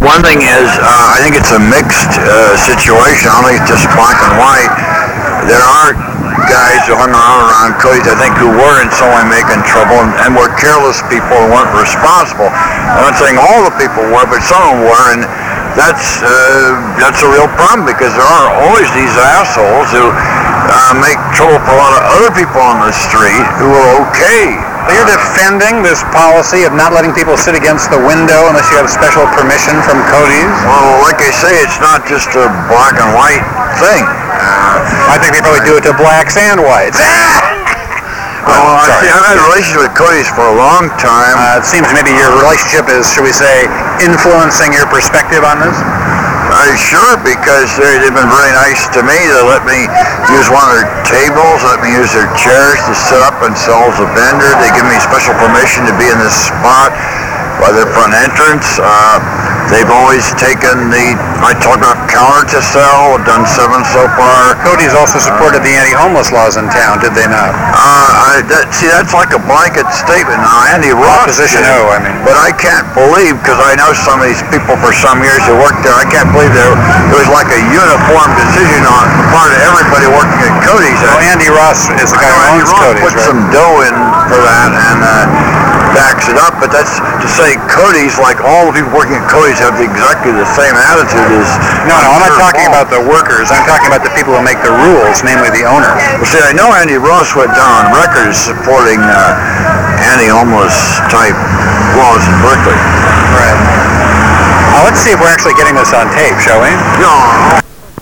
One thing is, I think it's a mixed situation. I don't think it's just black and white. There are guys who hung around Cody's, I think, who were in some way making trouble and were careless people and weren't responsible. I'm not saying all the people were, but some of them were, and that's a real problem because there are always these assholes who make trouble for a lot of other people on the street who are okay. You're defending this policy of not letting people sit against the window unless you have special permission from Cody's? Well, like I say, it's not just a black and white thing. I think they probably do it to blacks and whites. Well, I've had a relationship with Cody's for a long time. It seems maybe your relationship is, should we say, influencing your perspective on this? Sure, because they've been very nice to me. They let me use one of their tables, let me use their chairs to sit up and sell as a vendor. They give me special permission to be in this spot by their front entrance. They've always taken my telegraph counter to sell. I've done 7 so far. Cody's also supported the anti-homeless laws in town, did they not? That's like a blanket statement. Now, Andy Ross Opposition O, I mean. But I can't believe, because I know some of these people for some years who worked there, I can't believe there was like a uniform decision on the part of everybody working at Cody's. Well, Andy Ross is the guy who owns Cody's, put some dough in for that and backs it up, but that's to say Cody's, like all the people working at Cody's, have exactly the same attitude as... No, I'm not talking about the workers. I'm talking about the people who make the rules, namely the owners. Well, see, I know Andy Ross went down on record as supporting anti-homeless type laws in Berkeley. Right. Let's see if we're actually getting this on tape, shall we? No.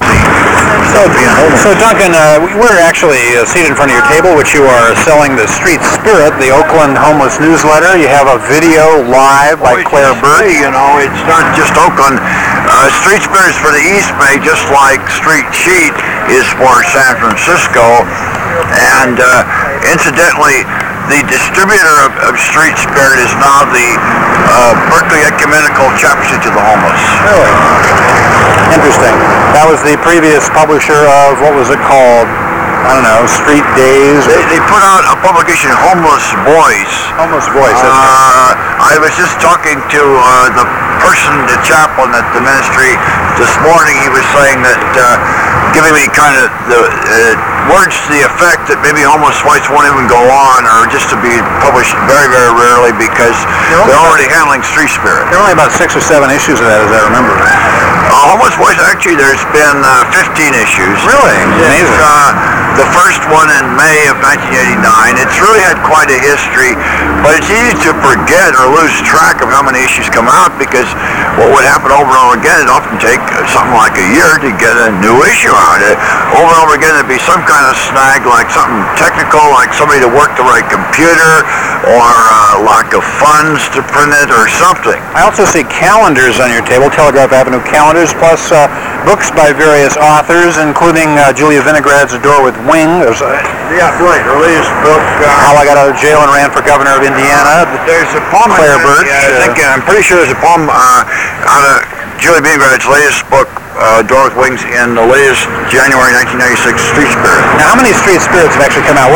So Duncan, we're actually seated in front of your table, which you are selling the Street Spirit, the Oakland homeless newsletter. You have a video live by Claire Burt. You know, it's not just Oakland. Street Spirit is for the East Bay, just like Street Sheet is for San Francisco. And incidentally, the distributor of Street Spirit is now the Berkeley Ecumenical Chapter to the Homeless. Really? Interesting. That was the previous publisher of, what was it called? I don't know, Street Days? They put out a publication, Homeless Voice. Homeless Voice, that's I was just talking to the chaplain at the ministry this morning. He was saying that, giving me kind of the words to the effect that maybe Homeless Voice won't even go on, or just to be published very, very rarely because they're already handling Street Spirit. There are only about 6 or 7 issues of that, as I remember. Homeless Voice, actually, there's been 15 issues. Really? Amazing. The first one in May of 1989. It's really had quite a history, but it's easy to forget or lose track of how many issues come out because what would happen over and over again, it'd often take something like a year to get a new issue out. Over and over again, there'd be some kind of snag, like something technical, like somebody to work the right computer, or lack of funds to print it, or something. I also see calendars on your table, Telegraph Avenue calendars, plus books by various authors, including Julia Vinograd's A Door with Wings. Yeah, right. Her latest book, How I Got Out of Jail and Ran for Governor of Indiana. There's a poem. Claire Burt. I'm pretty sure there's a poem out of Julia Vinograd's latest book, Door with Wings, in the latest January 1996 Street Spirit. Now, how many Street Spirits have actually come out?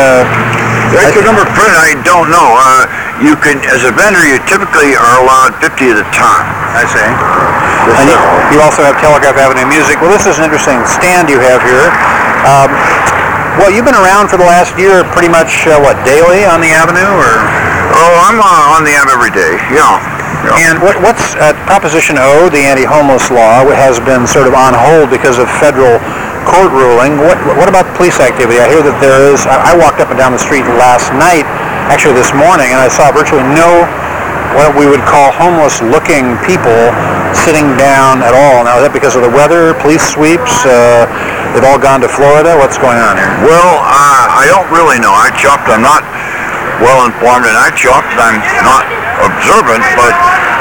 The actual number of print, I don't know. You can, as a vendor, you typically are allowed 50 at a time. I see. And you also have Telegraph Avenue Music. Well, this is an interesting stand you have here. Well, you've been around for the last year pretty much, daily on the Avenue, or? Oh, I'm on the Avenue every day, yeah. And what's Proposition O, the anti-homeless law, has been sort of on hold because of federal court ruling. What about police activity? I hear that there is. I walked up and down the street last night, actually this morning, and I saw virtually no what we would call homeless-looking people sitting down at all. Now, is that because of the weather, police sweeps? They've all gone to Florida? What's going on here? Well, I don't really know. I'm not well informed, and I'm not observant, but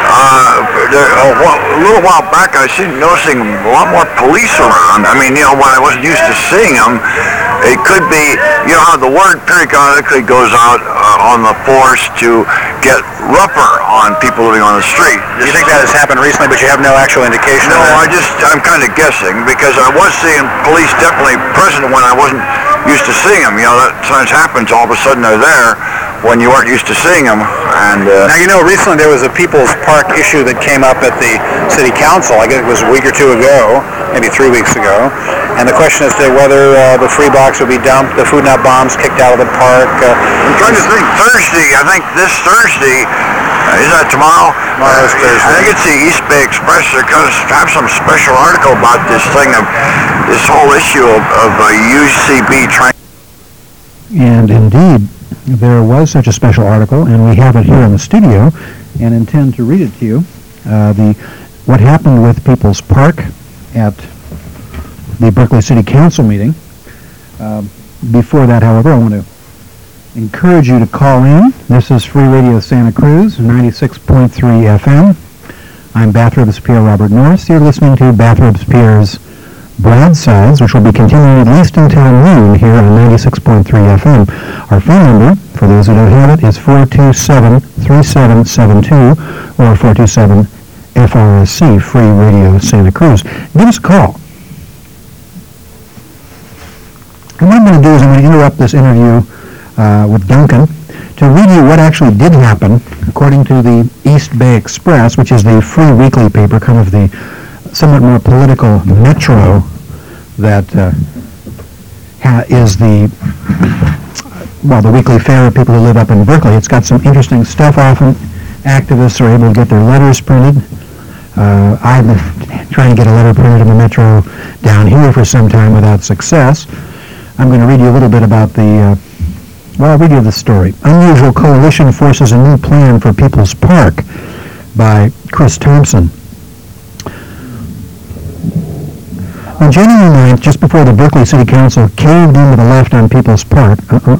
a little while back I was noticing a lot more police around. I mean, when I wasn't used to seeing them, it could be, how the word periodically goes out on the force to get rougher on people living on the street. Do you think that has happened recently, but you have no actual indication of that? No, I'm kind of guessing, because I was seeing police definitely present when I wasn't used to seeing them. That sometimes happens, all of a sudden they're there. when you weren't used to seeing them. And now, recently there was a People's Park issue that came up at the city council. I guess it was a week or two ago, maybe 3 weeks ago. And the question is whether the free box would be dumped, the food not bombs kicked out of the park. I'm trying to think. Thursday, I think this Thursday, is that tomorrow? Tomorrow's Thursday. I think it's the East Bay Express. They're going to have some special article about this thing of this whole issue of UCB trying. And indeed, there was such a special article, and we have it here in the studio, and intend to read it to you. What happened with People's Park at the Berkeley City Council meeting. Before that, however, I want to encourage you to call in. This is Free Radio Santa Cruz, 96.3 FM. I'm Bathrobes Pierre Robert Norris. You're listening to Bathrobes Pierre's Broadsides, which will be continuing at least until noon here on 96.3 FM. Our phone number, for those who don't have it, is 427-3772 or 427-FRSC, Free Radio Santa Cruz. Give us a call. And what I'm going to do is I'm going to interrupt this interview with Duncan to read you what actually did happen according to the East Bay Express, which is the free weekly paper, kind of the somewhat more political Metro that is the weekly fare of people who live up in Berkeley. It's got some interesting stuff. Often activists are able to get their letters printed. I've been trying to get a letter printed in the Metro down here for some time without success. I'm going to read you a little bit about I'll read you the story. Unusual Coalition Forces a New Plan for People's Park by Chris Thompson. On January 9th, just before the Berkeley City Council caved in to the left on People's Park,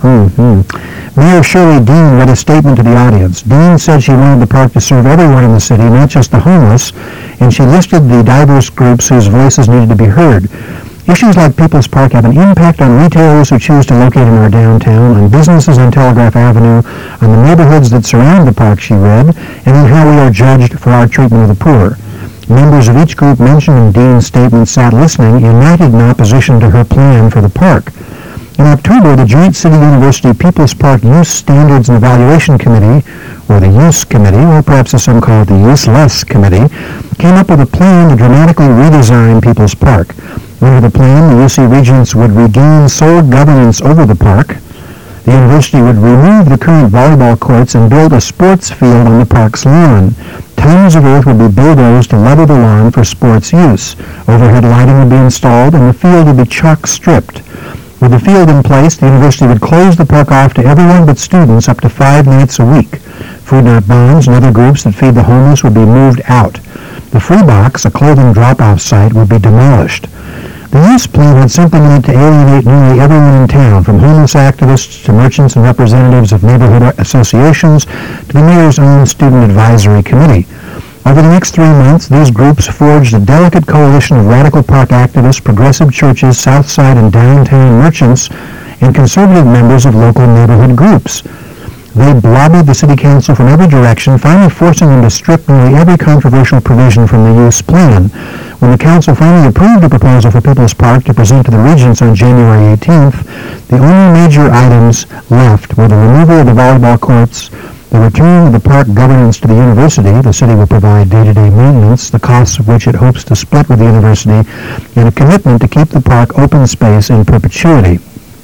Mayor Shirley Dean read a statement to the audience. Dean said she wanted the park to serve everyone in the city, not just the homeless, and she listed the diverse groups whose voices needed to be heard. Issues like People's Park have an impact on retailers who choose to locate in our downtown, on businesses on Telegraph Avenue, on the neighborhoods that surround the park, she read, and on how we are judged for our treatment of the poor. Members of each group mentioned in Dean's statement sat listening, united in opposition to her plan for the park. In October, the Joint City University People's Park Use Standards and Evaluation Committee, or the Use Committee, or perhaps as some call it the Useless Committee, came up with a plan to dramatically redesign People's Park. Under the plan, the UC Regents would regain sole governance over the park. The university would remove the current volleyball courts and build a sports field on the park's lawn. Tons of earth would be bulldozed to level the lawn for sports use. Overhead lighting would be installed, and the field would be chalk stripped. With the field in place, the university would close the park off to everyone but students up to 5 nights a week. Food Not Bonds and other groups that feed the homeless would be moved out. The Free Box, a clothing drop-off site, would be demolished. The use plan had something in it to alienate nearly everyone in town, from homeless activists to merchants and representatives of neighborhood associations to the mayor's own student advisory committee. Over the next 3 months, these groups forged a delicate coalition of radical park activists, progressive churches, Southside and downtown merchants, and conservative members of local neighborhood groups. They lobbied the city council from every direction, finally forcing them to strip nearly every controversial provision from the use plan. When the council finally approved a proposal for People's Park to present to the regents on January 18th, the only major items left were the removal of the volleyball courts, the return of the park governance to the university. The city will provide day-to-day maintenance, the costs of which it hopes to split with the university, and a commitment to keep the park open space in perpetuity.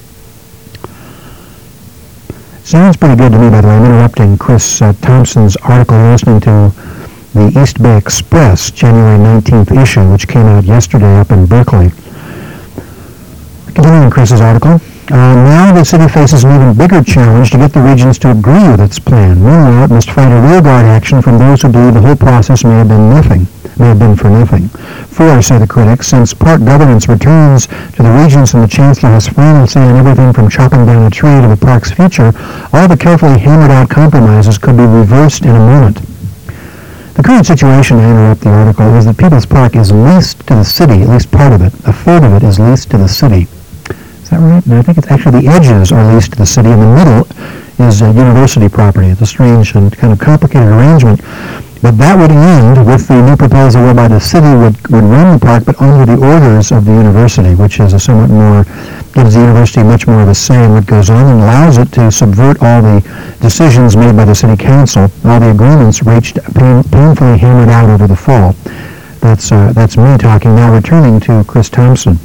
Sounds pretty good to me, by the way. I'm interrupting Chris Thompson's article. You're listening to the East Bay Express, January 19th issue, which came out yesterday up in Berkeley. Continuing Chris's article, now the city faces an even bigger challenge to get the regents to agree with its plan. Meanwhile, it must fight a rearguard action from those who believe the whole process may have been for nothing. For, say the critics, since park governance returns to the regents and the chancellor has final say on everything from chopping down a tree to the park's future, all the carefully hammered out compromises could be reversed in a moment. The current situation, I interrupt the article, is that People's Park is leased to the city, at least part of it. A third of it is leased to the city. Is that right? No, I think it's actually the edges are leased to the city, and the middle is university property. It's a strange and kind of complicated arrangement. But that would end with the new proposal whereby the city would run the park, but under the orders of the university, which is a somewhat more gives the university much more of a say in what goes on and allows it to subvert all the decisions made by the city council, all the agreements reached painfully hammered out over the fall. That's me talking. Now returning to Chris Thompson.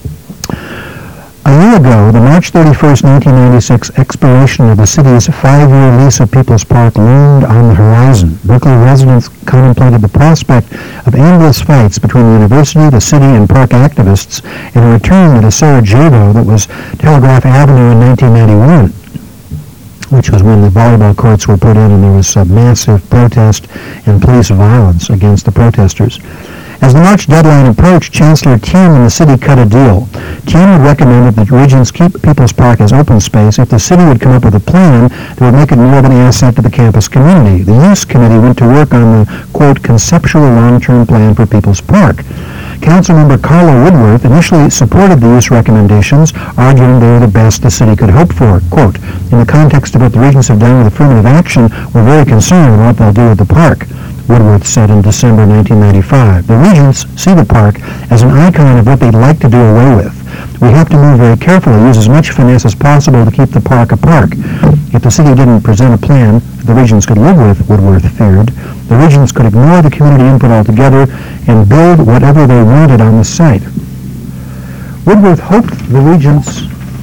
A year ago, the March 31st, 1996 expiration of the city's 5-year lease of People's Park loomed on the horizon. Berkeley residents contemplated the prospect of endless fights between the university, the city, and park activists in a return to the Sarajevo that was Telegraph Avenue in 1991, which was when the volleyball courts were put in and there was a massive protest and police violence against the protesters. As the March deadline approached, Chancellor Tien and the city cut a deal. Tien would recommend that the Regents keep People's Park as open space if the city would come up with a plan that would make it more of an asset to the campus community. The Use Committee went to work on the, quote, conceptual long-term plan for People's Park. Councilmember Carla Woodworth initially supported the use recommendations, arguing they were the best the city could hope for. Quote, in the context of what the Regents have done with affirmative action, we're very concerned about what they'll do with the park, Woodworth said in December 1995. The Regents see the park as an icon of what they'd like to do away with. We have to move very carefully, use as much finesse as possible to keep the park a park. If the city didn't present a plan the Regents could live with, Woodworth feared, the Regents could ignore the community input altogether and build whatever they wanted on the site. Woodworth hoped the Regents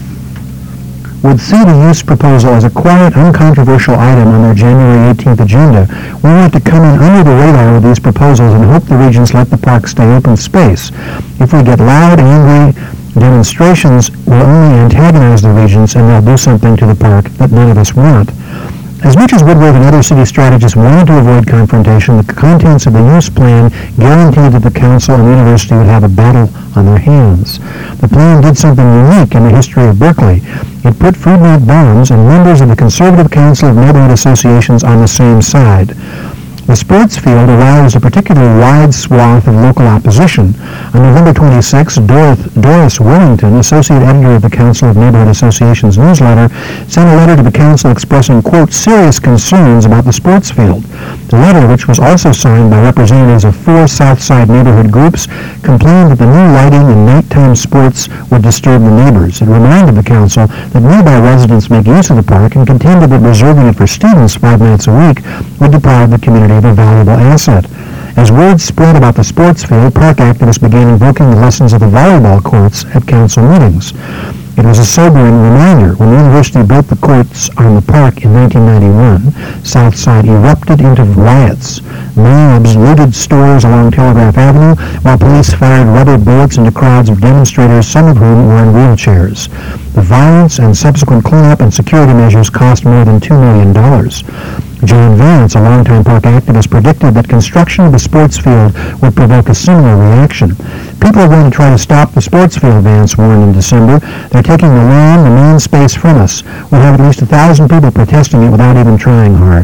would see the use proposal as a quiet, uncontroversial item on their January 18th agenda. We want to come in under the radar with these proposals and hope the Regents let the park stay open space. If we get loud, angry demonstrations, will only antagonize the Regents and they'll do something to the park that none of us want. As much as Woodworth and other city strategists wanted to avoid confrontation, the contents of the use plan guaranteed that the council and the university would have a battle on their hands. The plan did something unique in the history of Berkeley. It put Food Not Bombs and members of the Conservative Council of Neighborhood Associations on the same side. The sports field aroused a particularly wide swath of local opposition. On November 26, Doris Willington, associate editor of the Council of Neighborhood Associations newsletter, sent a letter to the council expressing, quote, serious concerns about the sports field. The letter, which was also signed by representatives of 4 Southside neighborhood groups, complained that the new lighting and nighttime sports would disturb the neighbors. It reminded the council that nearby residents make use of the park and contended that reserving it for students 5 nights a week would deprive the community of a valuable asset. As word spread about the sports field, park activists began invoking the lessons of the volleyball courts at council meetings. It was a sobering reminder. When the university built the courts on the park in 1991, Southside erupted into riots. Mobs looted stores along Telegraph Avenue, while police fired rubber bullets into crowds of demonstrators, some of whom were in wheelchairs. The violence and subsequent cleanup and security measures cost more than $2 million. John Vance, a longtime park activist, predicted that construction of the sports field would provoke a similar reaction. People are going to try to stop the sports field, Vance warned in December. They're taking the land, the main space from us. We'll have at least 1,000 people protesting it without even trying hard.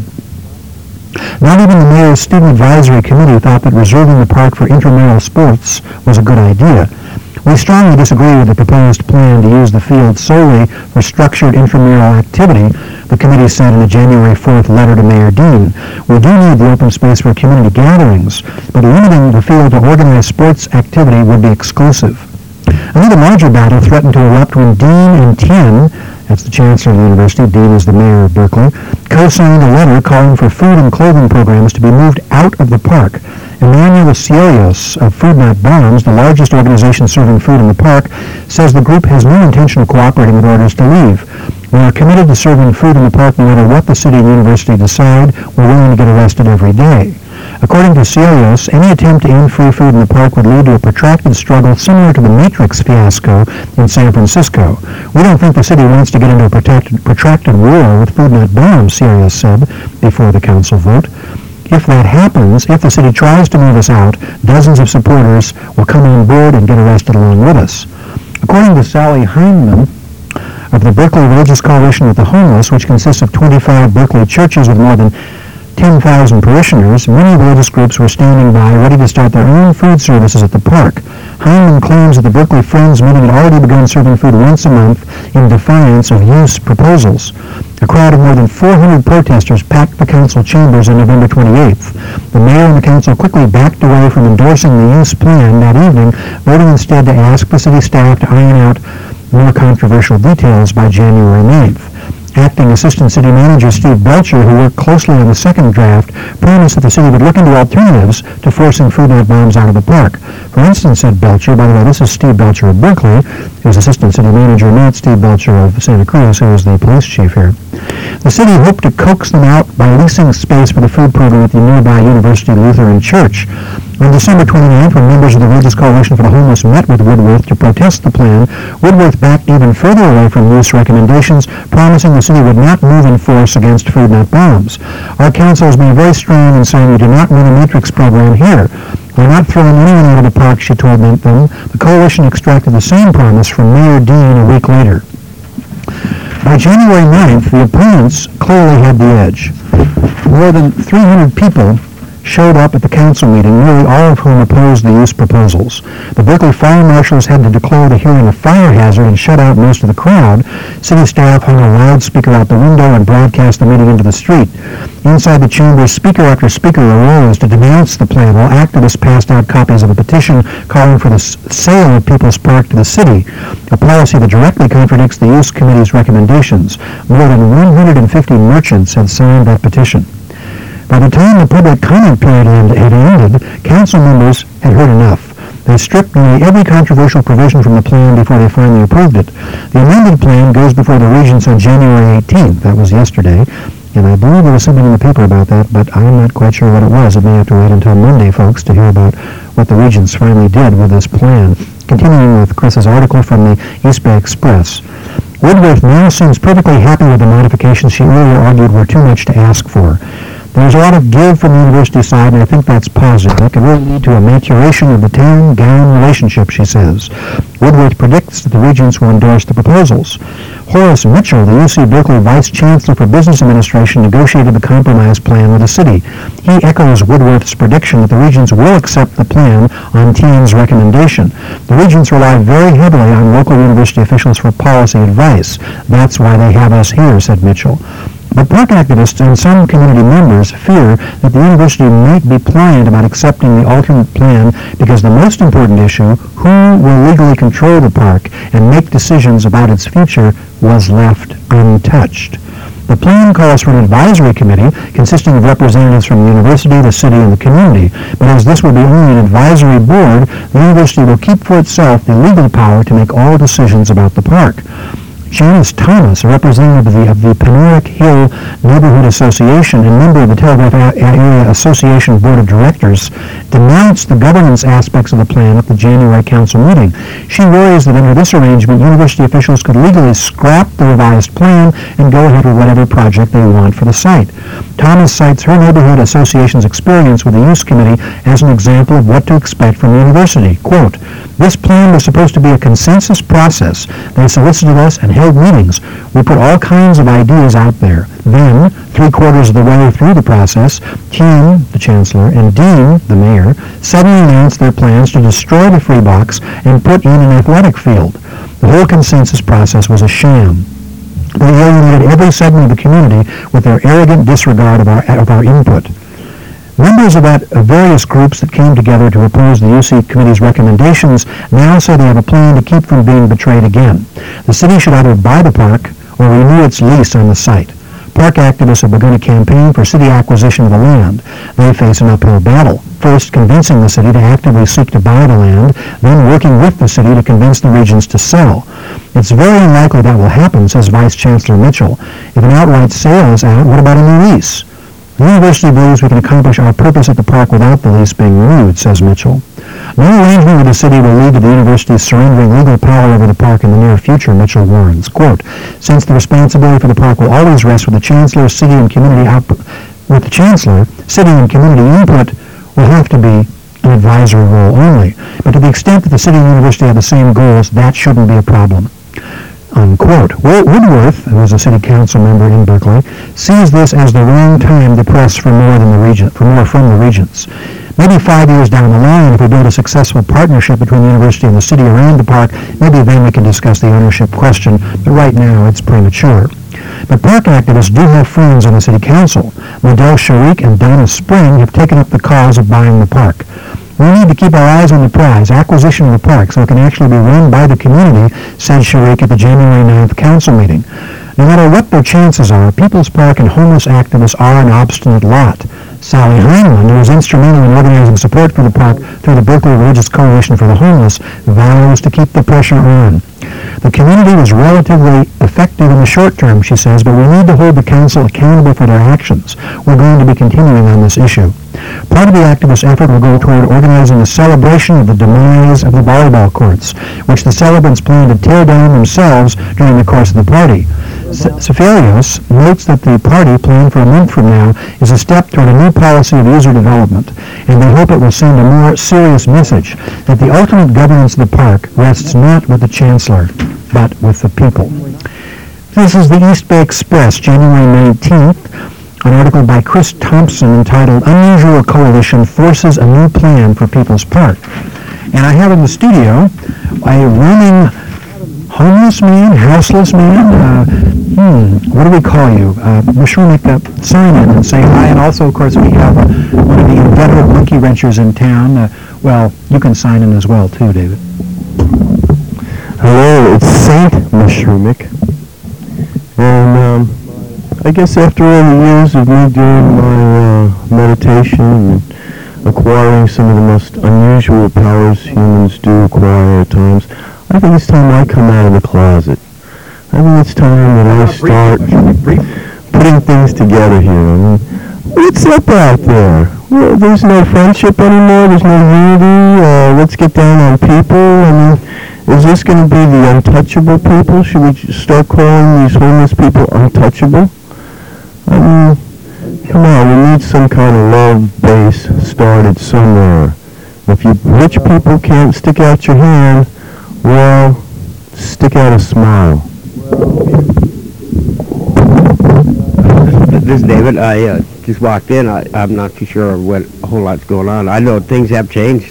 Not even the mayor's student advisory committee thought that reserving the park for intramural sports was a good idea. We strongly disagree with the proposed plan to use the field solely for structured intramural activity, the committee said in a January 4th letter to Mayor Dean. We do need the open space for community gatherings, but limiting the field to organized sports activity would be exclusive. Another larger battle threatened to erupt when Dean and Tien, that's the chancellor of the university, Dean is the mayor of Berkeley, co-signed a letter calling for food and clothing programs to be moved out of the park. Emmanuel Cielios of Food Not Bombs, the largest organization serving food in the park, says the group has no intention of cooperating with orders to leave. We are committed to serving food in the park no matter what the city and university decide. We're willing to get arrested every day. According to Cielios, any attempt to end free food in the park would lead to a protracted struggle similar to the Matrix fiasco in San Francisco. We don't think the city wants to get into a protracted war with Food Not Bombs, Cielios said before the council vote. If that happens, if the city tries to move us out, dozens of supporters will come on board and get arrested along with us. According to Sally Heineman of the Berkeley Religious Coalition with the Homeless, which consists of 25 Berkeley churches with more than 10,000 parishioners, many religious groups were standing by ready to start their own food services at the park. Heineman claims that the Berkeley Friends meeting had already begun serving food once a month in defiance of use proposals. A crowd of more than 400 protesters packed the council chambers on November 28th. The mayor and the council quickly backed away from endorsing the use plan that evening, voting instead to ask the city staff to iron out more controversial details by January 9th. Acting Assistant City Manager Steve Belcher, who worked closely on the second draft, promised that the city would look into alternatives to forcing food not bombs out of the park. For instance, said Belcher, by the way, this is Steve Belcher of Berkeley, who's Assistant City Manager, not Steve Belcher of Santa Cruz, who is the police chief here. The city hoped to coax them out by leasing space for the food program at the nearby University Lutheran Church. On December 29th, when members of the Religious Coalition for the Homeless met with Woodworth to protest the plan, Woodworth backed even further away from loose recommendations, promising the city would not move in force against food not bombs. Our council has been very strong in saying we do not run a matrix program here. We're not throwing anyone out of the park, she told them. The coalition extracted the same promise from Mayor Dean a week later. By January 9th, the opponents clearly had the edge. More than 300 people showed up at the council meeting, nearly all of whom opposed the use proposals. The Berkeley fire marshals had to declare the hearing a fire hazard and shut out most of the crowd. City staff hung a loudspeaker out the window and broadcast the meeting into the street. Inside the chamber, speaker after speaker arose to denounce the plan, while activists passed out copies of a petition calling for the sale of People's Park to the city, a policy that directly contradicts the use committee's recommendations. More than 150 merchants had signed that petition. By the time the public comment period had ended, council members had heard enough. They stripped nearly every controversial provision from the plan before they finally approved it. The amended plan goes before the regents on January 18th. That was yesterday. And I believe there was something in the paper about that, but I'm not quite sure what it was. It may have to wait until Monday, folks, to hear about what the regents finally did with this plan. Continuing with Chris's article from the East Bay Express. Woodworth now seems perfectly happy with the modifications she earlier argued were too much to ask for. There's a lot of give from the university side, and I think that's positive. That could really lead to a maturation of the town-gown relationship, she says. Woodworth predicts that the regents will endorse the proposals. Horace Mitchell, the UC Berkeley Vice Chancellor for Business Administration, negotiated the compromise plan with the city. He echoes Woodworth's prediction that the regents will accept the plan on TN's recommendation. The regents rely very heavily on local university officials for policy advice. That's why they have us here, said Mitchell. But park activists and some community members fear that the university might be pliant about accepting the alternate plan because the most important issue, who will legally control the park and make decisions about its future, was left untouched. The plan calls for an advisory committee consisting of representatives from the university, the city, and the community. But as this will be only an advisory board, the university will keep for itself the legal power to make all decisions about the park. Janice Thomas, a representative of the Penoric Hill Neighborhood Association and member of the Telegraph Area Association Board of Directors, denounced the governance aspects of the plan at the January council meeting. She worries that under this arrangement, university officials could legally scrap the revised plan and go ahead with whatever project they want for the site. Thomas cites her neighborhood association's experience with the use committee as an example of what to expect from the university. Quote, "This plan was supposed to be a consensus process. They solicited us and held meetings. We put all kinds of ideas out there. Then, 3/4 of the way through the process, Tim, the chancellor, and Dean, the mayor, suddenly announced their plans to destroy the free box and put in an athletic field. The whole consensus process was a sham. They alienated every segment of the community with their arrogant disregard of our input." Members of various groups that came together to oppose the UC committee's recommendations now say they have a plan to keep from being betrayed again. The city should either buy the park or renew its lease on the site. Park activists have begun a campaign for city acquisition of the land. They face an uphill battle, first convincing the city to actively seek to buy the land, then working with the city to convince the regents to sell. It's very unlikely that will happen, says Vice Chancellor Mitchell. If an outright sale is out, what about a new lease? The university believes we can accomplish our purpose at the park without the lease being renewed, says Mitchell. No arrangement with the city will lead to the university surrendering legal power over the park in the near future, Mitchell warns. Quote, "Since the responsibility for the park will always rest with the chancellor, city and community input will have to be an advisory role only. But to the extent that the city and university have the same goals, that shouldn't be a problem." Unquote. Woodworth, who is a city council member in Berkeley, sees this as the wrong time to press for more from the regents. Maybe 5 years down the line, if we build a successful partnership between the university and the city around the park, maybe then we can discuss the ownership question, but right now it's premature. But park activists do have friends on the city council. Modell Sharik and Donna Spring have taken up the cause of buying the park. We need to keep our eyes on the prize, acquisition of the park, so it can actually be run by the community, said Sharik at the January 9th council meeting. No matter what their chances are, People's Park and homeless activists are an obstinate lot. Sally Heinlein, who was instrumental in organizing support for the park through the Berkeley Religious Coalition for the Homeless, vows to keep the pressure on. The community was relatively effective in the short term, she says, but we need to hold the council accountable for their actions. We're going to be continuing on this issue. Part of the activist effort will go toward organizing a celebration of the demise of the volleyball courts, which the celebrants plan to tear down themselves during the course of the party. Sefelios notes that the party, planned for a month from now, is a step toward a new policy of user development, and they hope it will send a more serious message that the ultimate governance of the park rests not with the chancellor, but with the people. This is the East Bay Express, January 19th, an article by Chris Thompson entitled Unusual Coalition Forces a New Plan for People's Park. And I have in the studio a roaming homeless man, houseless man, what do we call you? Mashroomik, sign in and say hi. And also, of course, we have one of the inveterate monkey wrenchers in town. Well, you can sign in as well, too, David. Hello, it's Saint Mashroomik. And I guess after all the years of me doing my meditation and acquiring some of the most unusual powers humans do acquire at times, I think it's time I come out of the closet. I think it's time that I start putting things together here. I mean, what's up out there? Well, there's no friendship anymore. There's no unity. Let's get down on people. I mean, is this going to be the untouchable people? Should we start calling these homeless people untouchable? I mean, come on, we need some kind of love base started somewhere. If you rich people can't stick out your hand, well, stick out a smile. This is David. I just walked in. I'm not too sure what a whole lot's going on. I know things have changed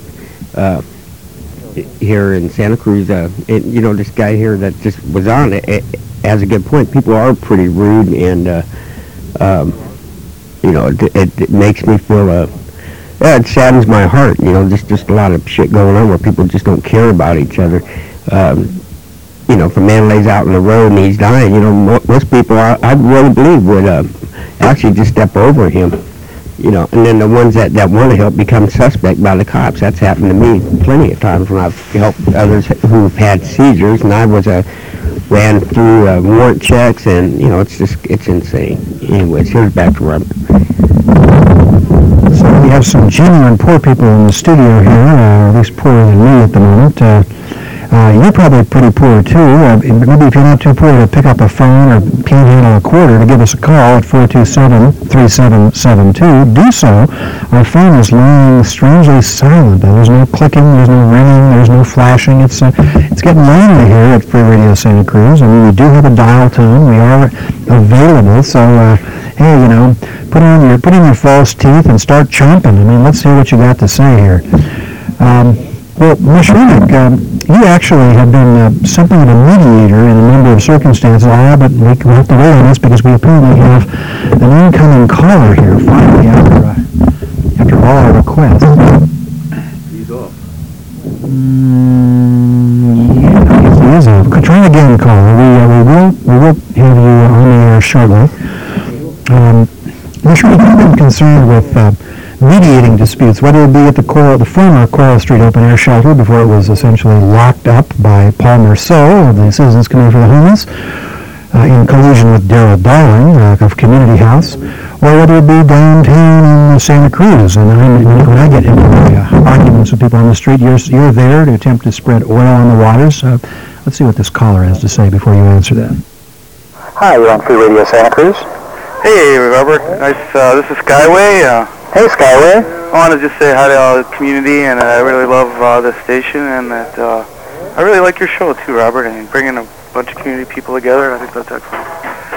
here in Santa Cruz. This guy here that just was on it has a good point. People are pretty rude, and it makes me feel it saddens my heart. Just a lot of shit going on where people just don't care about each other. If a man lays out in the road and he's dying, most people, I really believe, would actually just step over him. And then the ones that want to help become suspect by the cops. That's happened to me plenty of times when I've helped others who've had seizures, and I ran through warrant checks, and it's insane. Anyways, here's back to Robert. So we have some genuine poor people in the studio here, or at least poorer than me at the moment. You're probably pretty poor too. Maybe if you're not too poor to pick up a phone or panhandle a quarter to give us a call at 427-3772, do so. Our phone is lying strangely silent. There's no clicking, there's no ringing, there's no flashing. It's getting lonely here at Free Radio Santa Cruz. I mean, we do have a dial tone. We are available. So, hey, put in your false teeth and start chomping. I mean, let's hear what you got to say here. Well, Mashroomik, you actually have been something of a mediator in a number of circumstances. But we have to wait on this because we apparently have an incoming caller here, finally, after all our requests. He's off. Yeah, he is off. Try again, caller. We will have you on the air shortly. Mashroomik, I've been concerned with mediating disputes, whether it be at the former Coral Street Open Air Shelter before it was essentially locked up by Paul Merceau of the Citizens Committee for the Homeless, in collusion with Darrell Darling of Community House, or whether it be downtown in Santa Cruz. And when I get into arguments with people on the street, you're there to attempt to spread oil on the waters. Let's see what this caller has to say before you answer that. Hi, you're on Free Radio Santa Cruz. Hey, Robert. Nice. This is Skyway. Hey, Skyway. I want to just say hi to all the community, and I really love this station, and that I really like your show too, Robert. And bringing a bunch of community people together, I think that's excellent.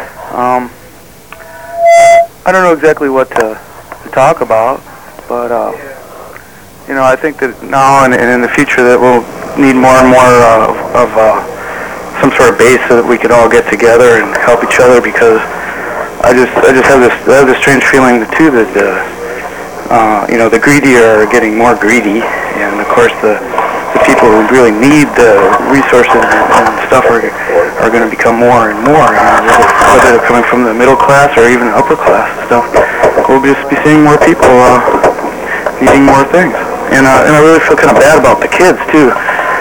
I don't know exactly what to talk about, but I think that now and in the future that we'll need more and more of some sort of base so that we could all get together and help each other, because I just have this strange feeling too that the greedy are getting more greedy, And of course, the people who really need the resources and stuff are going to become more and more. Whether they're coming from the middle class or even upper class stuff, we'll just be seeing more people needing more things. And I really feel kind of bad about the kids too.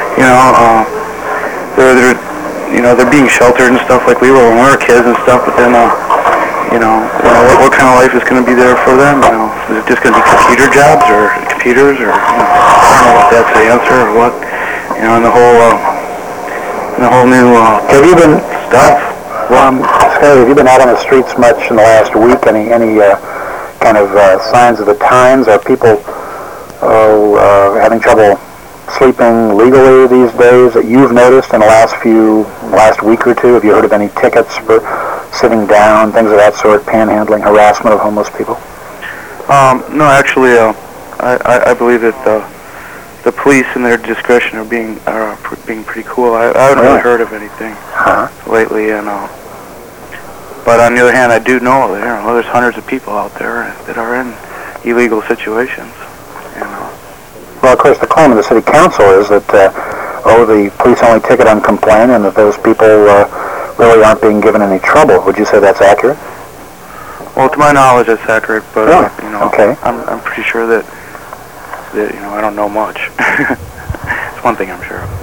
They're being sheltered and stuff like we were when we were kids and stuff. But then, what kind of life is going to be there for them? Is it just going to be computer jobs or computers or I don't know if that's the answer or what. And the whole new Have you been stuff. Scotty, have you been out on the streets much in the last week? Any kind of signs of the times? Are people having trouble sleeping legally these days that you've noticed in the last week or two? Have you heard of any tickets for sitting down, things of that sort, panhandling, harassment of homeless people? No, actually, I believe that the police in their discretion are being pretty cool. I haven't really heard of anything lately, but on the other hand, I do know that there's hundreds of people out there that are in illegal situations. Well, of course, the claim of the city council is that the police only ticket on complaint, and that those people really aren't being given any trouble. Would you say that's accurate? Well, to my knowledge, it's accurate, but okay. I'm pretty sure that I don't know much. It's one thing I'm sure of.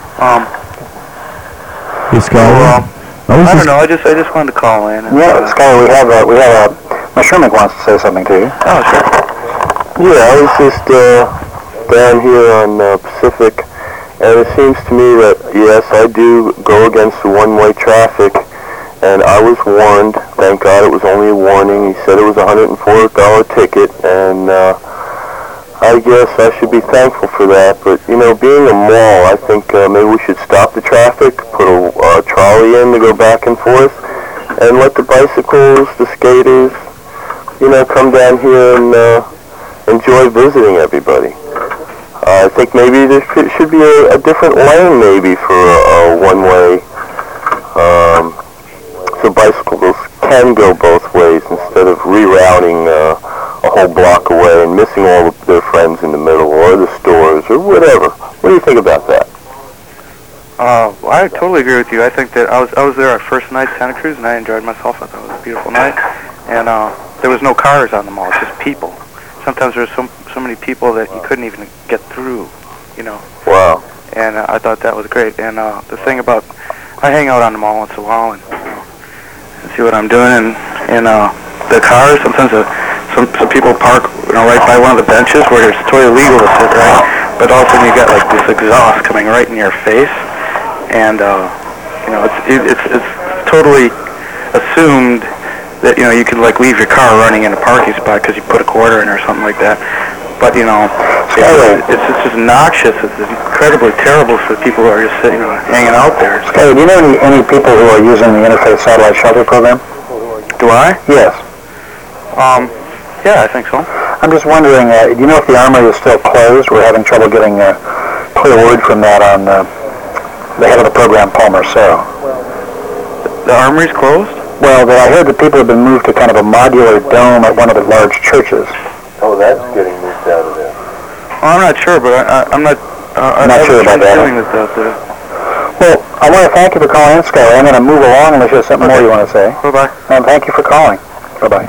I don't know. I just wanted to call in. Yeah, Skyler, we have Mashurmick wants to say something to you. Oh, sure. Yeah, I was just down here on Pacific, and it seems to me that yes, I do go against the one-way traffic. And I was warned. Thank God it was only a warning. He said it was a $104 ticket, and I guess I should be thankful for that. But, being a mall, I think maybe we should stop the traffic, put a trolley in to go back and forth, and let the bicycles, the skaters, come down here and enjoy visiting everybody. I think maybe there should be a different lane maybe for a one-way so bicycles can go both ways instead of rerouting a whole block away and missing all of their friends in the middle or the stores or whatever. What do you think about that? I totally agree with you. I think that I was there our first night at Santa Cruz, and I enjoyed myself. I thought it was a beautiful night, and there was no cars on the mall, just people. Sometimes there were so many people that you couldn't even get through, Wow. And I thought that was great. And the thing about, I hang out on the mall once in a while and see what I'm doing, and the cars, sometimes some people park right by one of the benches where it's totally legal to sit, right? But all of a sudden you got like this exhaust coming right in your face, and it's totally assumed that you can like leave your car running in a parking spot because you put a quarter in or something like that. But it's just noxious. It's incredibly terrible for people who are just sitting, hanging out there. Scotty, do you know any people who are using the Interfaith Satellite Shelter Program? Do I? Yes. Yeah, I think so. I'm just wondering, do you know if the Armory is still closed? We're having trouble getting clear word from that on the head of the program, Paul Merceau. The Armory's closed? Well, I heard that people have been moved to kind of a modular dome at one of the large churches. Oh, that's getting moved out of there. Well, I'm not sure, but I'm not sure about that. Well, I want to thank you for calling in, Scott. I'm going to move along unless there's something more you want to say. Bye-bye. And thank you for calling. Bye-bye.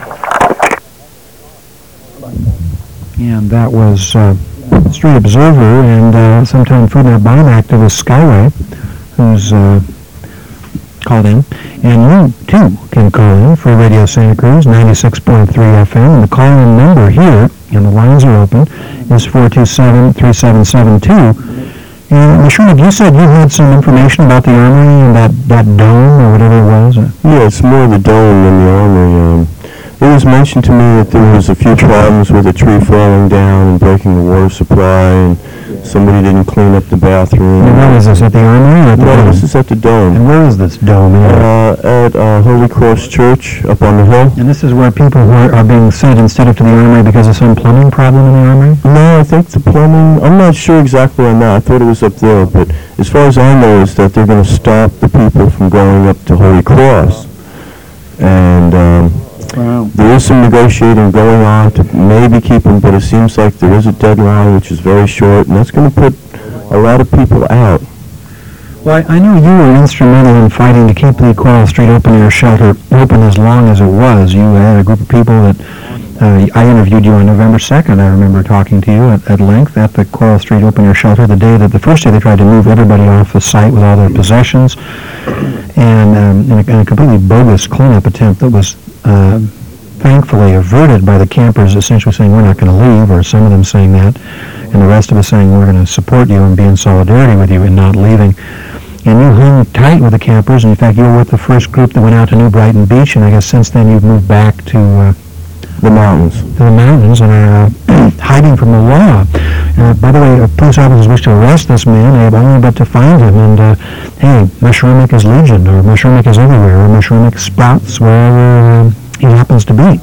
And that was Street Observer and sometime Food Not Bomb activist Skyway, who's called in. And you, too, can call in for Radio Santa Cruz, 96.3 FM. And the call-in number here, and the lines are open, is 427-3772. And, Mashurmick, you said you had some information about the Armory and that dome or whatever it was? Yeah, it's more the dome than the Armory. It was mentioned to me that there was a few problems with a tree falling down and breaking the water supply, and somebody didn't clean up the bathroom. And where is this, at the Armory or at the dome? No, this is at the dome. And where is this dome? At Holy Cross Church up on the hill. And this is where people who are being sent instead of to the Armory because of some plumbing problem in the Armory? No, I think the plumbing, I'm not sure exactly on that. I thought it was up there, but as far as I know is that they're going to stop the people from going up to Holy Cross. And There is some negotiating going on to maybe keep them, but it seems like there is a deadline which is very short, and that's going to put a lot of people out. Well, I know you were instrumental in fighting to keep the Coral Street Open Air Shelter open as long as it was. You had a group of people that I interviewed you on November 2nd. I remember talking to you at length at the Coral Street Open Air Shelter the first day they tried to move everybody off the site with all their possessions, and in a completely bogus cleanup attempt that was thankfully averted by the campers essentially saying we're not going to leave, or some of them saying that, and the rest of us saying we're going to support you and be in solidarity with you in not leaving. And you hung tight with the campers, and in fact you were with the first group that went out to New Brighton Beach, and I guess since then you've moved back to the mountains. And are hiding from the law. By the way, police officers wish to arrest this man. They have only but to find him. And hey, Meshumick is legion, or Meshumick is everywhere, or Meshumick sprouts wherever he happens to be.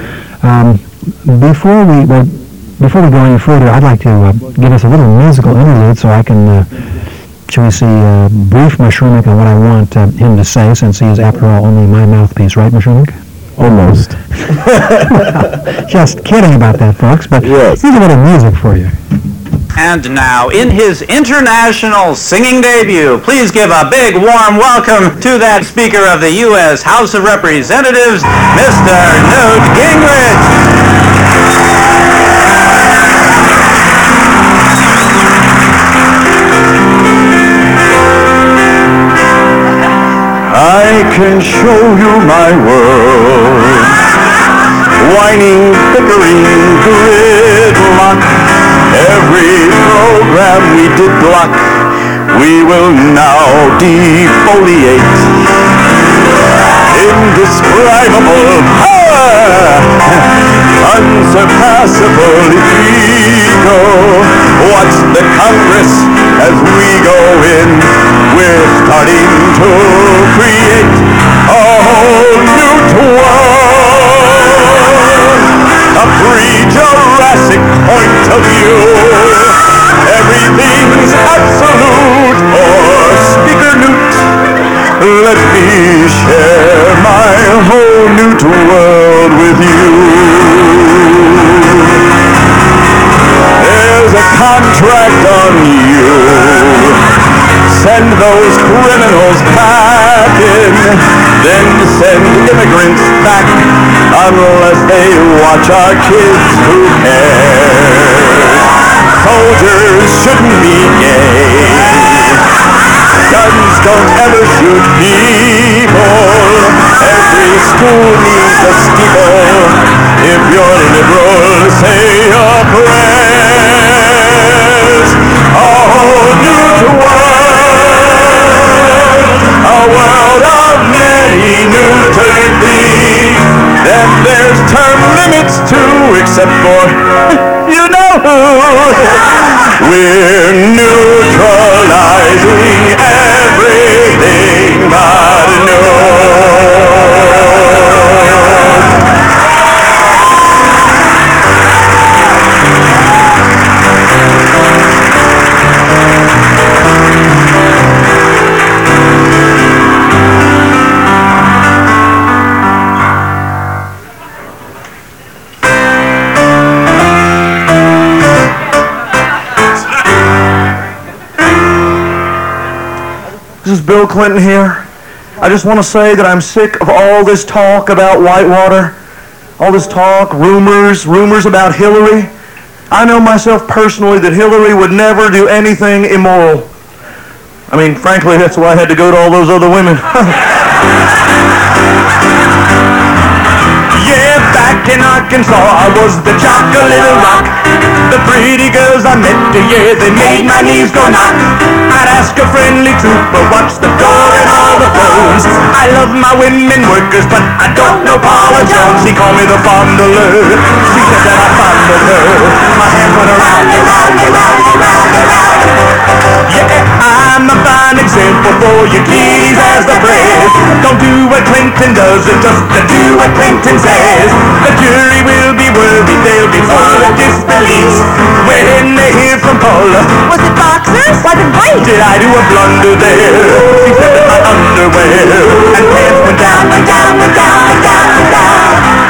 Before we go any further, I'd like to give us a little musical interlude so I can, shall we say, brief Meshumick on what I want him to say, since he is, after all, only my mouthpiece, right, Meshumick? Almost. Just kidding about that, folks, but yes. Here's a little music for you. And now, in his international singing debut, please give a big warm welcome to that Speaker of the U.S. House of Representatives, Mr. Newt Gingrich. I can show you my world, whining, bickering, gridlock. Every program we did block, we will now defoliate. Indescribable power, unsurpassable ego. Watch the Congress as we go in. We're starting to create a whole new world, a pre-Jurassic point of view. Everything's absolute, or Speaker Newt, let me share my whole new world with you. There's a contract on you. Send those criminals packing, then send immigrants back. Unless they watch our kids, who cares? Soldiers shouldn't be gay. Guns don't ever shoot people. Every school needs a steeple. If you're liberal, say your prayers. A whole new world, a world of many new things. Then there's term limits too, except for, you know who. We're neutralizing everything but This is Bill Clinton here. I just want to say that I'm sick of all this talk about Whitewater, all this talk, rumors about Hillary. I know myself personally that Hillary would never do anything immoral. I mean, frankly, that's why I had to go to all those other women. Yeah, back in Arkansas, I was the jock of Little Rock. The pretty girls I met, yeah, they made my knees go knock. I'd ask a friendly trooper, watch the door and all the phones. I love my women workers, but I don't know Paula Jones. She called me the fondler. She said that I fondled her. My hands went around and round and round and round and round. Yeah, I'm a fine example for you kiddies as the press. Don't do what Clinton does, just do what Clinton says. The jury will be worthy, they'll be full of disbelief when they hear from Paula. Was it boxers? Was it white? Did I do a blunder there? She said that my underwear and pants went down, went down, went down, went down, went down.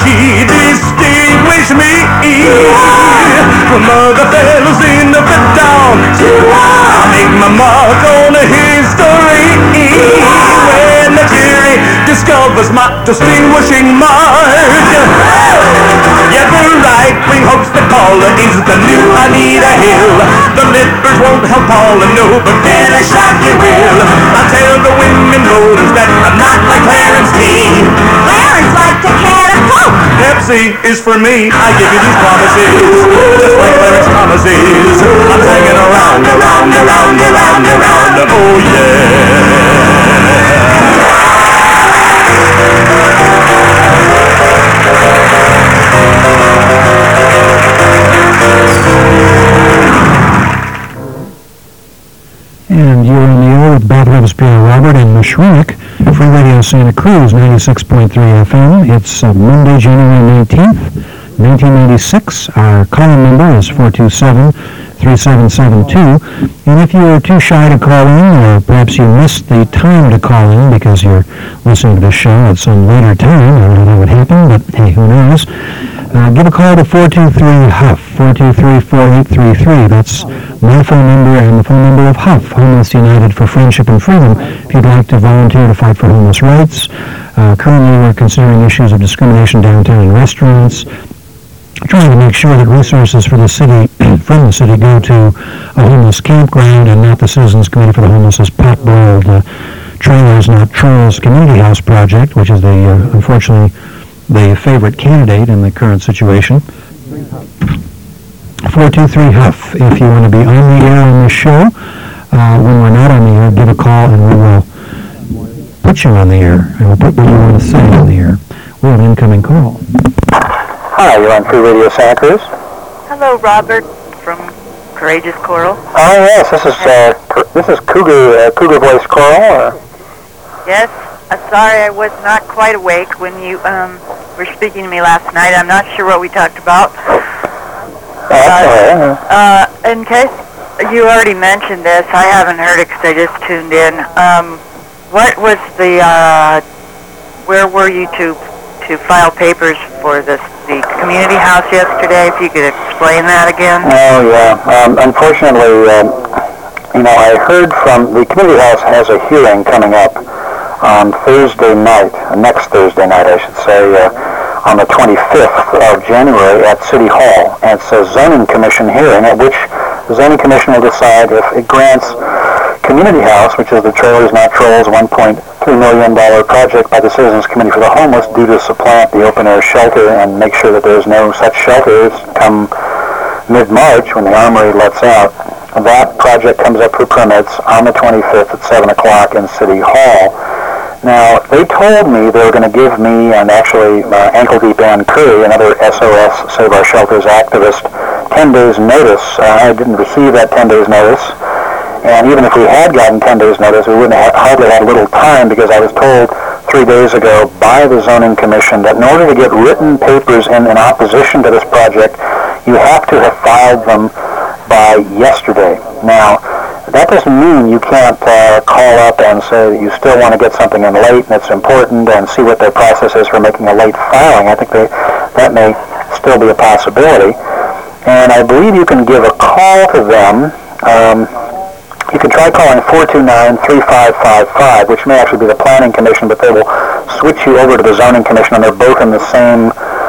she distinguished me from other fellows in the town. I make my mark on history when the jury discovers my distinguishing mark. Yeah, the right-wing hopes that Paula is the new Anita Hill. The lippers won't help Paula, no, but finish like you will. I'll tell the women voters that I'm not like Clarence T. Clarence liked to can of Coke. Pepsi is for me. I give you these promises, just like Clarence promises. I'm hanging around, oh yeah. And you're on the air with Beth Robespierre Robert and Mashrunik, Free Radio Santa Cruz, 96.3 FM. It's Monday, January 19th, 1996. Our call number is 427-3772. And if you are too shy to call in, or perhaps you missed the time to call in because you're listening to the show at some later time, I don't know what happened, but hey, who knows? Give a call to 423-HUFF, 423-4833. That's my phone number and the phone number of HUFF, Homeless United for Friendship and Freedom, if you'd like to volunteer to fight for homeless rights. Currently, we're considering issues of discrimination downtown in restaurants, trying to make sure that resources for the city, from the city, go to a homeless campground and not the Citizens Committee for the Homeless's pot-boiled Trailers Not Trolls Community House project, which is unfortunately, the favorite candidate in the current situation. 423-HUFF. If you want to be on the air on this show, when we're not on the air, give a call and we will put you on the air. And we'll put what you want to say on the air. We have an incoming call. Hi, you're on Free Radio Santa Cruz. Hello, Robert from Courageous Coral. Oh yes, this is Cougar Voice Coral. Yes, sorry I was not quite awake when you were speaking to me last night. I'm not sure what we talked about. In case you already mentioned this, I haven't heard it because I just tuned in. What was the, where were you to file papers for the community house yesterday? If you could explain that again. Oh yeah, unfortunately, I heard from the community house has a hearing coming up on Thursday night, next Thursday night I should say, on the 25th of January at City Hall. And it's a zoning commission hearing at which the zoning commission will decide if it grants community house, which is the Trailers Not Trolls $1.3 million project by the Citizens Committee for the Homeless, due to supplant the open-air shelter and make sure that there's no such shelters come mid-March when the Armory lets out. That project comes up for permits on the 25th at 7 o'clock in City Hall. Now, they told me they were going to give me, and actually Ankle Deep Ann Curry, another SOS, Save Our Shelters activist, 10 days notice. I didn't receive that 10 days notice. And even if we had gotten 10 days notice, we wouldn't have hardly had a little time, because I was told 3 days ago by the Zoning Commission that in order to get written papers in opposition to this project, you have to have filed them by yesterday. Now, that doesn't mean you can't call up and say that you still want to get something in late and it's important, and see what their process is for making a late filing. I think that may still be a possibility. And I believe you can give a call to them. You can try calling 429-3555, which may actually be the Planning Commission, but they will switch you over to the Zoning Commission, and they're both in the same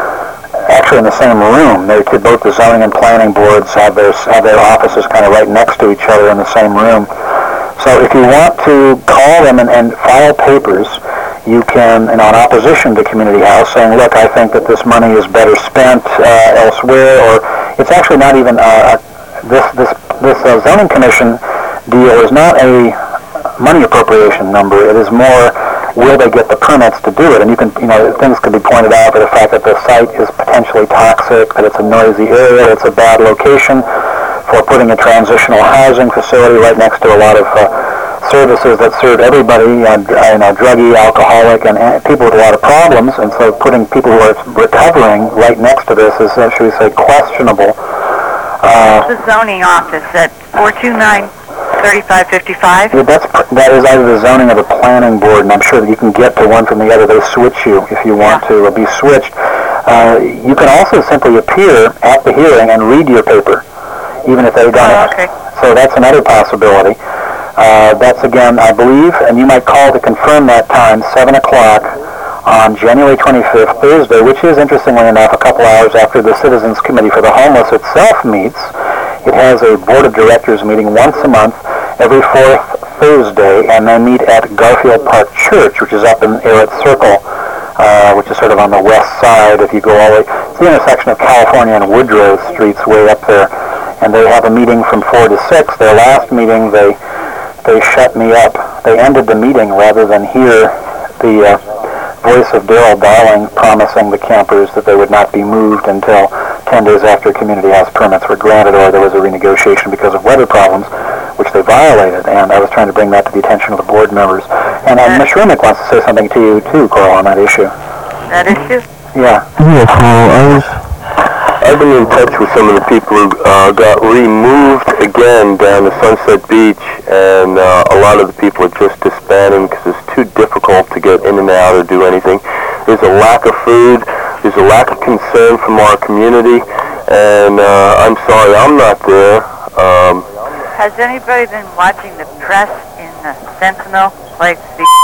room. Both the zoning and planning boards have their offices kind of right next to each other in the same room. So if you want to call them and file papers, you can, in opposition to Community House, saying, look, I think that this money is better spent elsewhere, or it's actually not even this Zoning Commission deal is not a money appropriation number. It is more, will they get the permits to do it? And you can, things could be pointed out by the fact that the site is potentially toxic, that it's a noisy area, it's a bad location for putting a transitional housing facility right next to a lot of services that serve everybody, druggy, alcoholic, and people with a lot of problems. And so putting people who are recovering right next to this is, should we say, questionable. The zoning office at 429-3555? That is either the zoning or the planning board, and I'm sure that you can get to one from the other. They switch you if you want to be switched. You can also simply appear at the hearing and read your paper, even if they don't. Oh, okay. So that's another possibility. That's again, I believe, and you might call to confirm that time, 7 o'clock on January 25th, Thursday, which is, interestingly enough, a couple hours after the Citizens Committee for the Homeless itself meets. It has a board of directors meeting once a month, every fourth Thursday, and they meet at Garfield Park Church, which is up in Arrett Circle, which is sort of on the west side. If you go all the way, it's the intersection of California and Woodrow Streets way up there. And they have a meeting from 4 to 6. Their last meeting, they shut me up. They ended the meeting rather than hear the voice of Darrell Darling promising the campers that they would not be moved until 10 days after community house permits were granted, or there was a renegotiation because of weather problems, which they violated. And I was trying to bring that to the attention of the board members. And Ms. Rumick wants to say something to you too, Carl, on that issue. That issue? Yeah. Yeah, Carl, I've been in touch with some of the people who got removed again down to Sunset Beach, and a lot of the people are just disbanding because it's too difficult to get in and out or do anything. There's a lack of food, there's a lack of concern from our community, and I'm sorry I'm not there. Has anybody been watching the press in the Sentinel? Like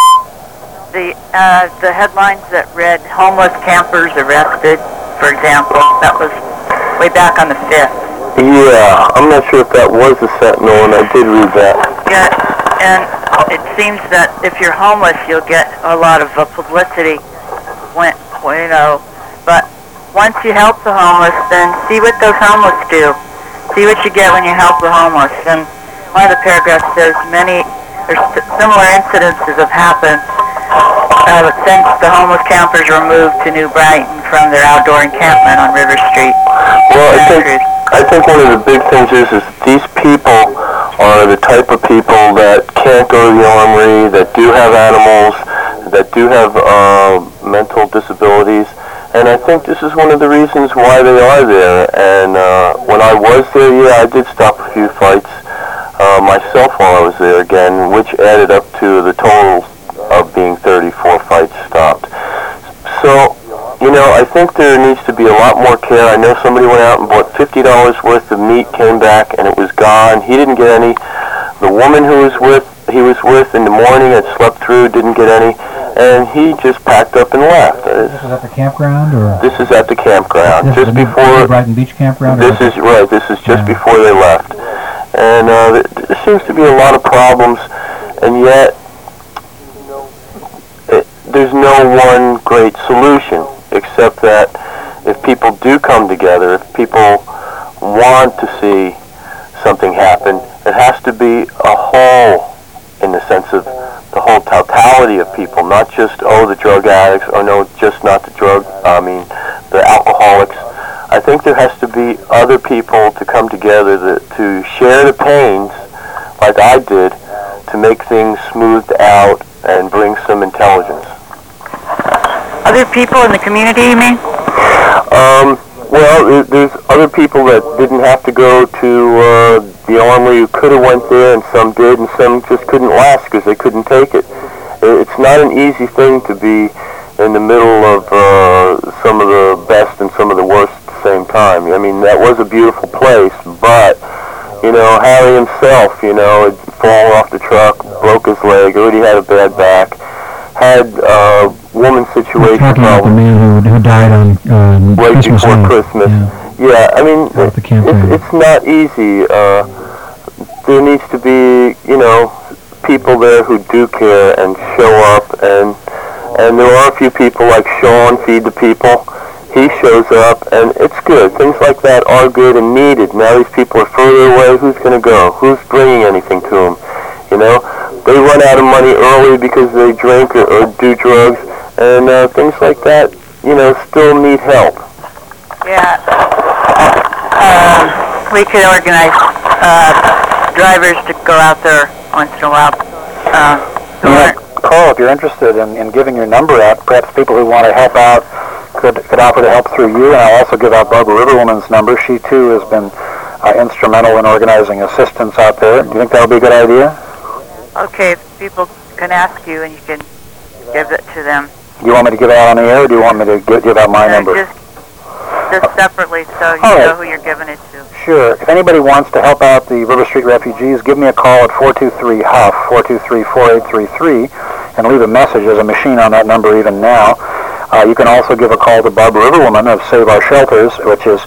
the headlines that read homeless campers arrested, for example? That was way back on the 5th. Yeah, I'm not sure if that was the Sentinel, and I did read that. Yeah, and it seems that if you're homeless, you'll get a lot of publicity when you know. But once you help the homeless, then see what those homeless do. See what you get when you help the homeless. And one of the paragraphs says similar incidences have happened since the homeless campers were moved to New Brighton from their outdoor encampment on River Street. Well, I think one of the big things is these people are the type of people that can't go to the armory, that do have animals, that do have mental disabilities, and I think this is one of the reasons why they are there. And when I was there, yeah, I did stop a few fights myself while I was there again, which added up to the total of being 34 fights stopped. So, you know, I think there needs to be a lot more care. I know somebody went out and bought $50 worth of meat, came back, and it was gone. He didn't get any. The woman he was with in the morning had slept through, didn't get any, and he just packed up and left. This is at the campground, or? This is at the campground. This just is before Brighton Beach campground? This is right. This is just before they left. And there seems to be a lot of problems, and yet there's no one great solution, except that if people do come together, if people want to see something happen, it has to be a whole, in the sense of the whole totality of people, not just, the drug addicts, or no, just not the alcoholics. I think there has to be other people to come together to share the pains, like I did, to make things smoothed out and bring some intelligence. Other people in the community, you mean? Well, there's other people that didn't have to go to the armory who could have went there, and some did, and some just couldn't last because they couldn't take it. It's not an easy thing to be in the middle of some of the best and some of the worst at the same time. I mean, that was a beautiful place, but, you know, Harry himself, you know, had fallen off the truck, broke his leg, already had a bad back, had woman situation talking about the man who died on right Christmas before Eve. Christmas. Yeah, I mean, it's not easy. There needs to be, you know, people there who do care and show up, and there are a few people like Sean, Feed the People. He shows up, and it's good. Things like that are good and needed. Now these people are further away. Who's going to go? Who's bringing anything to them? You know, they run out of money early because they drink or do drugs, and things like that, you know, still need help. Yeah. We could organize drivers to go out there once in a while. Carl, if you're interested in giving your number out, perhaps people who want to help out could offer to help through you, and I'll also give out Barbara Riverwoman's number. She, too, has been instrumental in organizing assistance out there. Do you think that would be a good idea? Okay, people can ask you, and you can give it to them. Do you want me to give it out on the air, or do you want me to give out my number? Just this separately so you All right. know who you're giving it to. Sure. If anybody wants to help out the River Street refugees, give me a call at 423-HUFF, 423-4833, and leave a message. There's a machine on that number even now. You can also give a call to Barbara Riverwoman of Save Our Shelters, which is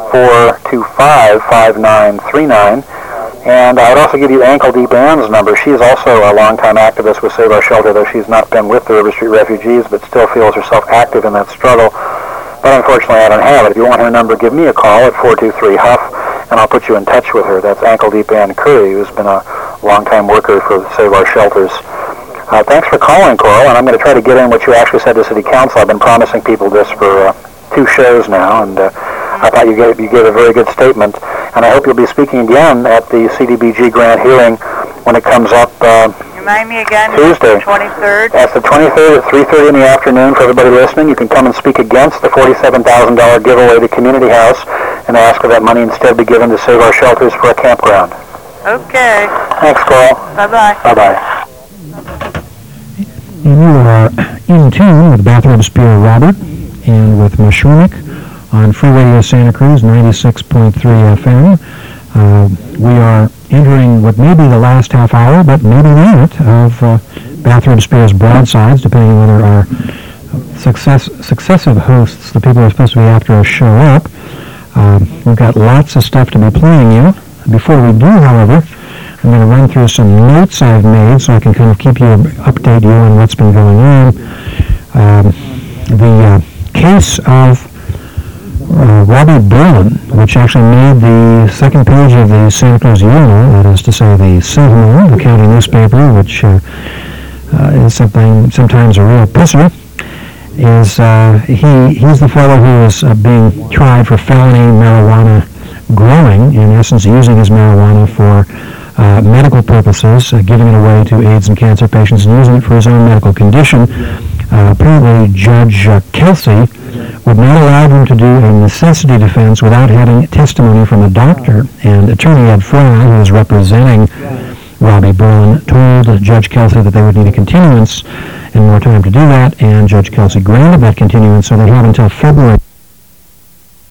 425-5939. And I would also give you Ankle Deep Ann's number. She is also a longtime activist with Save Our Shelter, though she's not been with the River Street refugees, but still feels herself active in that struggle. But unfortunately, I don't have it. If you want her number, give me a call at 423-HUFF, and I'll put you in touch with her. That's Ankle Deep Ann Curry, who's been a longtime worker for Save Our Shelters. Thanks for calling, Coral, and I'm going to try to get in what you actually said to City Council. I've been promising people this for 2 shows now, and I thought you gave a very good statement. And I hope you'll be speaking again at the CDBG grant hearing when it comes up Remind me again, Tuesday. 23rd? That's the 23rd at 3:30 in the afternoon for everybody listening. You can come and speak against the $47,000 giveaway to Community House and ask for that money instead be given to Save Our Shelters for a campground. Okay. Thanks, Coral. Bye-bye. Bye-bye. And you are in tune with Bathrobe Spear Robert and with Mashroomik on Free Radio Santa Cruz 96.3 FM. We are entering what may be the last half hour, but maybe not, of Bathrobe Spear's broadsides, depending on whether our successive hosts, the people who are supposed to be after us, show up. We've got lots of stuff to be playing you. Before we do, however, I'm going to run through some notes I've made so I can kind of update you on what's been going on. The case of Robbie Berlin, which actually made the second page of the Santa Cruz Journal, that is to say the Sentinel, the county newspaper, which is sometimes a real pisser, is he's the fellow who is being tried for felony marijuana growing, in essence using his marijuana for medical purposes, giving it away to AIDS and cancer patients and using it for his own medical condition. Apparently Judge Kelsey would not allow him to do a necessity defense without having testimony from a doctor, and Attorney Ed Fry, who is representing Robbie Berlin, told Judge Kelsey that they would need a continuance and more time to do that, and Judge Kelsey granted that continuance, so they have until February